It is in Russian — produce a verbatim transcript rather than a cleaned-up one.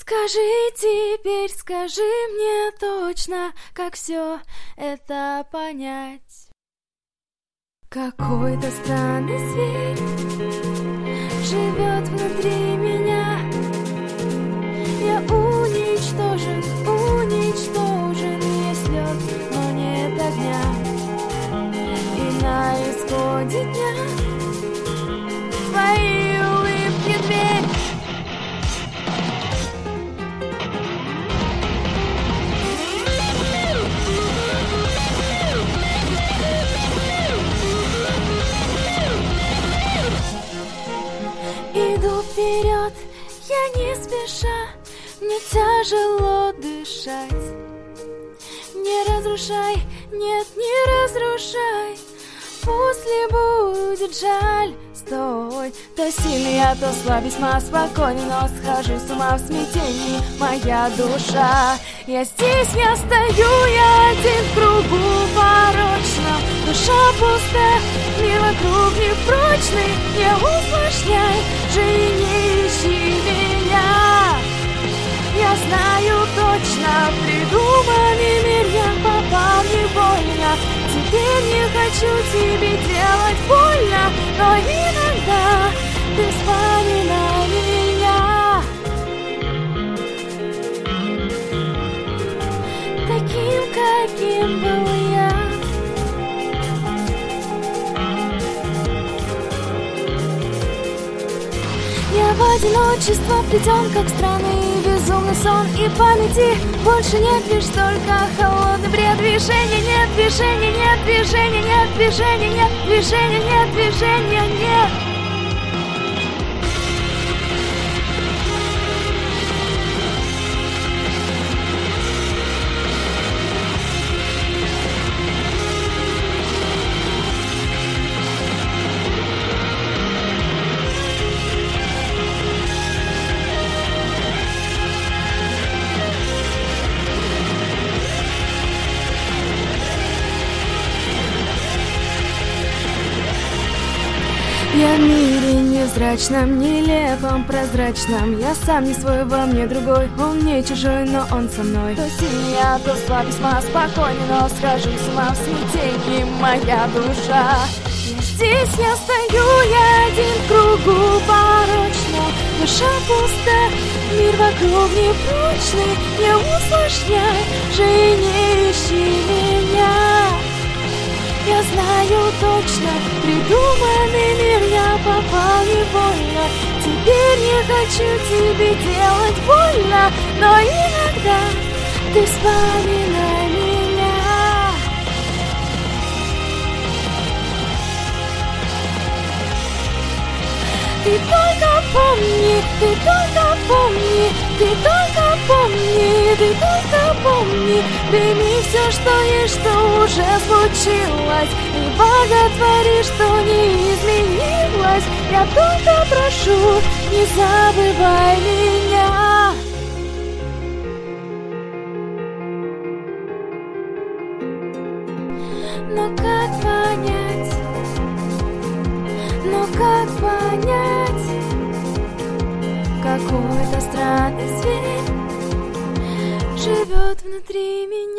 Скажи теперь, скажи мне точно, как все это понять. Какой-то странный зверь живет внутри меня. Я уничтожен, уничтожен. Есть лед, но нет огня. И на исходе дня твои улыбки дверь. Иду вперед, я не спеша, мне тяжело дышать. Не разрушай, нет, не разрушай, после будет жаль. Стой, то сильный я, то слаб, весьма спокойный, но схожу с ума в смятении, моя душа. Я здесь, я стою, я один в кругу порочном. Душа пуста, мир вокруг непрочный. Не усложняй же и не ищи меня. Я знаю точно, в придуманный мир я попал невольно. Теперь не хочу тебе делать больно, но иногда ты вспоминай меня таким, каким был я. Я в одиночество вплетен, как странный безумный сон, и памяти больше нет, лишь только холодный бред. Движения нет, движения нет, движения нет, движения нет, движения нет, движения нет. Я в мире невзрачном, нелепом, прозрачном. Я сам не свой, во мне другой. Он не чужой, но он со мной. То сильный я, то слаб, весьма спокойный, но схожу с ума в смятении, моя душа. И здесь я стою, я один в кругу порочном. Душа пуста, мир вокруг непрочный. Не усложняй же и не ищи меня. Я знаю точно, в придуманный мир я попал невольно. Теперь не хочу тебе делать больно, но иногда ты вспоминай меня. Ты только помни, ты только помни, ты только помни, ты только помни. Прими все, что есть, что уже случилось, и боготвори, что не изменилось. Я только прошу, не забывай меня. Но как понять, но как понять, какой-то странный зверь живет внутри меня.